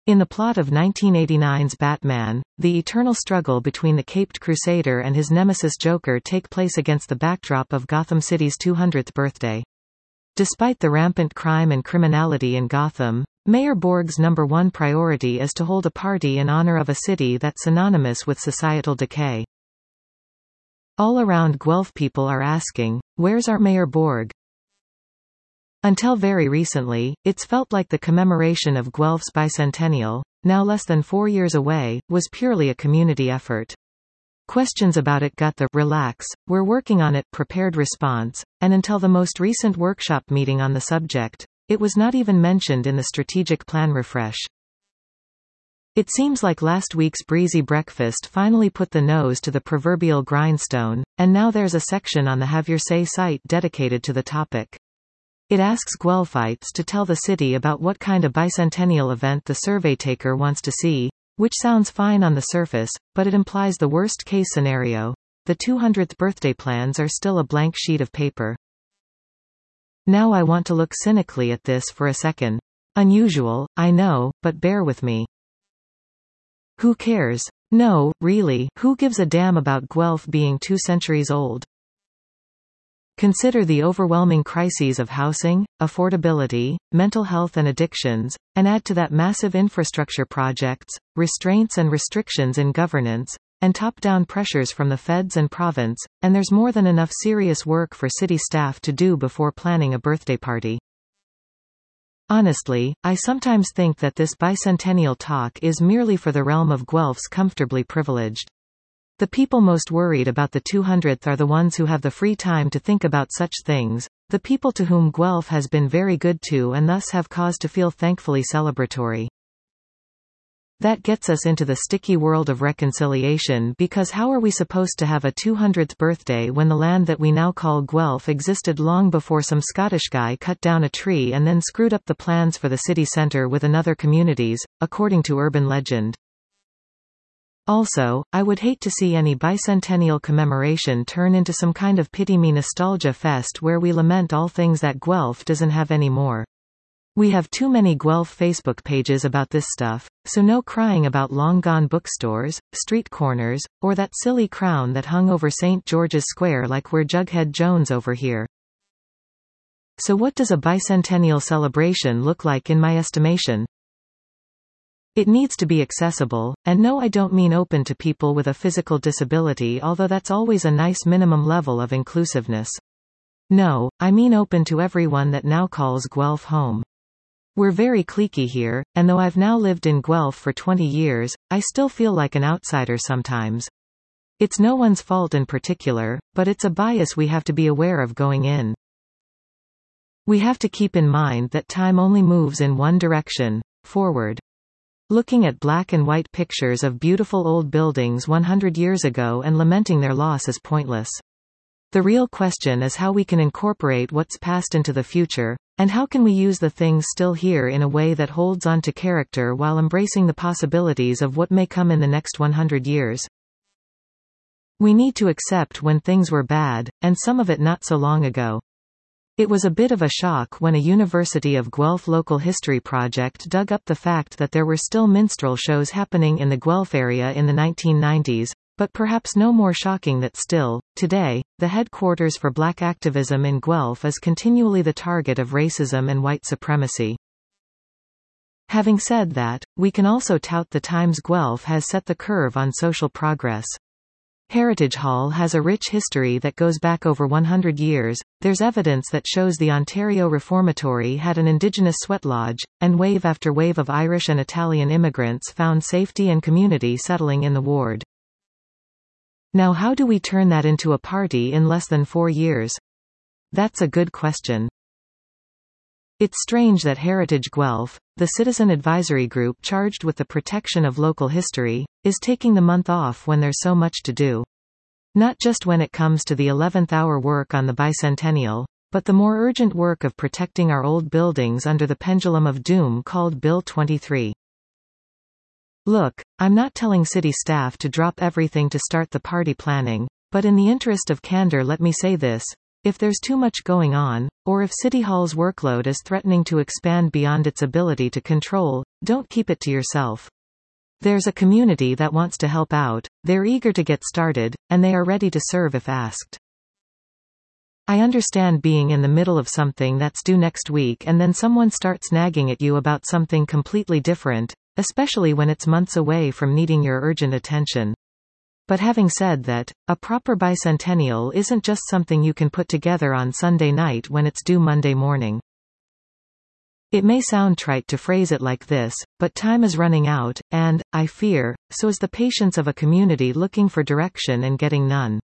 In the plot of 1989's Batman, the eternal struggle between the caped crusader and his nemesis Joker take place against the backdrop of Gotham City's 200th birthday. Despite the rampant crime and criminality in Gotham, Mayor Borg's #1 priority is to hold a party in honor of a city that's synonymous with societal decay. All around Guelph people are asking, where's our Mayor Borg? Until very recently, it's felt like the commemoration of Guelph's bicentennial, now less than 4 years away, was purely a community effort. Questions about it got the "relax, we're working on it" prepared response, and until the most recent workshop meeting on the subject, it was not even mentioned in the strategic plan refresh. It seems like last week's breezy breakfast finally put the nose to the proverbial grindstone, and now there's a section on the Have Your Say site dedicated to the topic. It asks Guelphites to tell the city about what kind of bicentennial event the survey taker wants to see, which sounds fine on the surface, but it implies the worst-case scenario. The 200th birthday plans are still a blank sheet of paper. Now I want to look cynically at this for a second. Unusual, I know, but bear with me. Who cares? No, really, who gives a damn about Guelph being 2 centuries old? Consider the overwhelming crises of housing, affordability, mental health and addictions, and add to that massive infrastructure projects, restraints and restrictions in governance, and top-down pressures from the feds and province, and there's more than enough serious work for city staff to do before planning a birthday party. Honestly, I sometimes think that this bicentennial talk is merely for the realm of Guelph's comfortably privileged. The people most worried about the 200th are the ones who have the free time to think about such things, the people to whom Guelph has been very good to and thus have cause to feel thankfully celebratory. That gets us into the sticky world of reconciliation, because how are we supposed to have a 200th birthday when the land that we now call Guelph existed long before some Scottish guy cut down a tree and then screwed up the plans for the city centre with another communities, according to urban legend. Also, I would hate to see any bicentennial commemoration turn into some kind of pity-me nostalgia fest where we lament all things that Guelph doesn't have anymore. We have too many Guelph Facebook pages about this stuff, so no crying about long-gone bookstores, street corners, or that silly crown that hung over St. George's Square like we're Jughead Jones over here. So what does a bicentennial celebration look like in my estimation? It needs to be accessible, and no, I don't mean open to people with a physical disability, although that's always a nice minimum level of inclusiveness. No, I mean open to everyone that now calls Guelph home. We're very cliquey here, and though I've now lived in Guelph for 20 years, I still feel like an outsider sometimes. It's no one's fault in particular, but it's a bias we have to be aware of going in. We have to keep in mind that time only moves in one direction, forward. Looking at black and white pictures of beautiful old buildings 100 years ago and lamenting their loss is pointless. The real question is how we can incorporate what's past into the future, and how can we use the things still here in a way that holds on to character while embracing the possibilities of what may come in the next 100 years. We need to accept when things were bad, and some of it not so long ago. It was a bit of a shock when a University of Guelph local history project dug up the fact that there were still minstrel shows happening in the Guelph area in the 1990s, but perhaps no more shocking that still, today, the headquarters for black activism in Guelph is continually the target of racism and white supremacy. Having said that, we can also tout the times Guelph has set the curve on social progress. Heritage Hall has a rich history that goes back over 100 years, there's evidence that shows the Ontario Reformatory had an Indigenous sweat lodge, and wave after wave of Irish and Italian immigrants found safety and community settling in the ward. Now how do we turn that into a party in less than 4 years? That's a good question. It's strange that Heritage Guelph, the citizen advisory group charged with the protection of local history, is taking the month off when there's so much to do. Not just when it comes to the 11th hour work on the bicentennial, but the more urgent work of protecting our old buildings under the pendulum of doom called Bill 23. Look, I'm not telling city staff to drop everything to start the party planning, but in the interest of candor let me say this, If there's too much going on, or if City Hall's workload is threatening to expand beyond its ability to control, don't keep it to yourself. There's a community that wants to help out, they're eager to get started, and they are ready to serve if asked. I understand being in the middle of something that's due next week and then someone starts nagging at you about something completely different, especially when it's months away from needing your urgent attention. But having said that, a proper bicentennial isn't just something you can put together on Sunday night when it's due Monday morning. It may sound trite to phrase it like this, but time is running out, and, I fear, so is the patience of a community looking for direction and getting none.